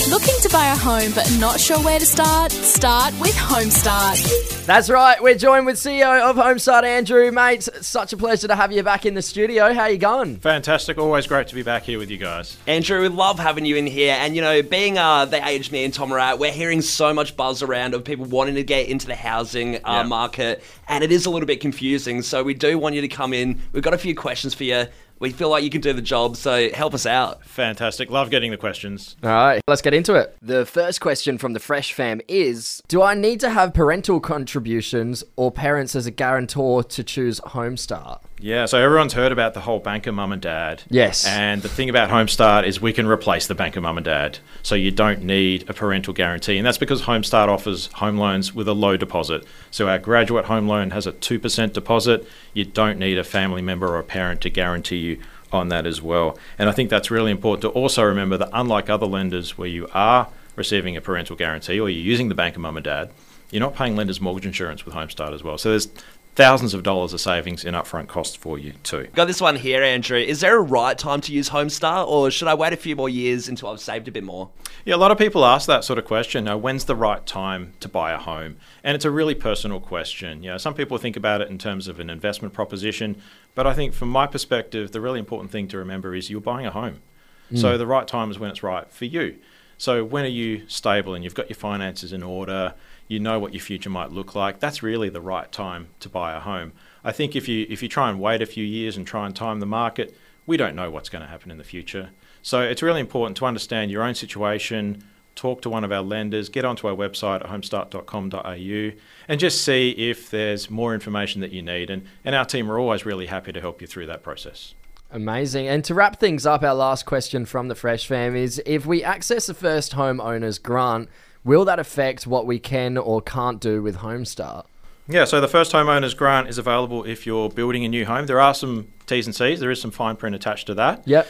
Looking to buy a home but not sure where to start? Start with HomeStart. That's right. We're joined with CEO of HomeStart, Andrew. Mate, such a pleasure to have you back in the studio. How you going? Fantastic. Always great to be back here with you guys. Andrew, we love having you in here. And, you know, being the age me and Tom are at, we're hearing so much buzz around of people wanting to get into the housing market. And it is a little bit confusing. So we do want you to come in. We've got a few questions for you. We feel like you can do the job, so help us out. Fantastic. Love getting the questions. All right, let's get into it. The first question from the Fresh Fam is, do I need to have parental contributions or parents as a guarantor to choose HomeStart? Yeah, so everyone's heard about the whole banker mum and dad. Yes. And the thing about HomeStart is we can replace the banker mum and dad. So you don't need a parental guarantee. And that's because HomeStart offers home loans with a low deposit. So our graduate home loan has a 2% deposit. You don't need a family member or a parent to guarantee you on that as well. And I think that's really important to also remember that unlike other lenders where you are receiving a parental guarantee or you're using the banker mum and dad, you're not paying lender's mortgage insurance with HomeStart as well. So there's thousands of dollars of savings in upfront costs for you too. Got this one here, Andrew. Is there a right time to use HomeStart, or should I wait a few more years until I've saved a bit more? Yeah, a lot of people ask that sort of question. When's the right time to buy a home? And it's a really personal question. Some people think about it in terms of an investment proposition, but I think from my perspective, the really important thing to remember is you're buying a home. So the right time is when it's right for you. So when are you stable and you've got your finances in order, you know what your future might look like, that's really the right time to buy a home. I think if you try and wait a few years and try and time the market, we don't know what's going to happen in the future. So it's really important to understand your own situation, talk to one of our lenders, get onto our website at homestart.com.au and just see if there's more information that you need. And our team are always really happy to help you through that process. Amazing. And to wrap things up, our last question from the Fresh Fam is, if we access a first home owner's grant, will that affect what we can or can't do with HomeStart? Yeah, so the first homeowner's grant is available if you're building a new home. There are some T's and C's. There is some fine print attached to that. Yep.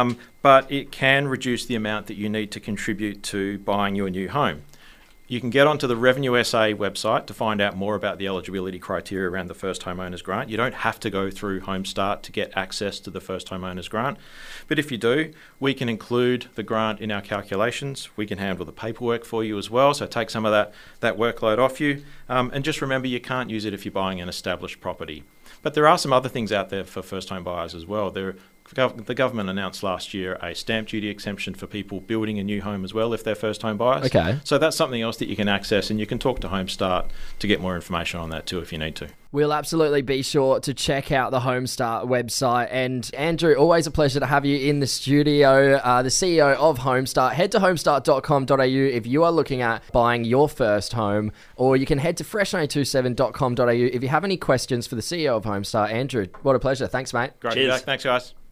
But it can reduce the amount that you need to contribute to buying your new home. You can get onto the Revenue SA website to find out more about the eligibility criteria around the first homeowner's grant. You don't have to go through HomeStart to get access to the first homeowner's grant. But if you do, we can include the grant in our calculations. We can handle the paperwork for you as well, so take some of that workload off you. And just remember, you can't use it if you're buying an established property. But there are some other things out there for first home buyers as well. The government announced last year a stamp duty exemption for people building a new home as well if they're first home buyers. Okay. So that's something else that you can access, and you can talk to HomeStart to get more information on that too if you need to. We'll absolutely be sure to check out the HomeStart website. And Andrew, always a pleasure to have you in the studio, the CEO of HomeStart. Head to homestart.com.au if you are looking at buying your first home, or you can head to fresh927.com.au if you have any questions for the CEO of HomeStart. Andrew, what a pleasure. Thanks, mate. Great. Cheers. Thanks, guys.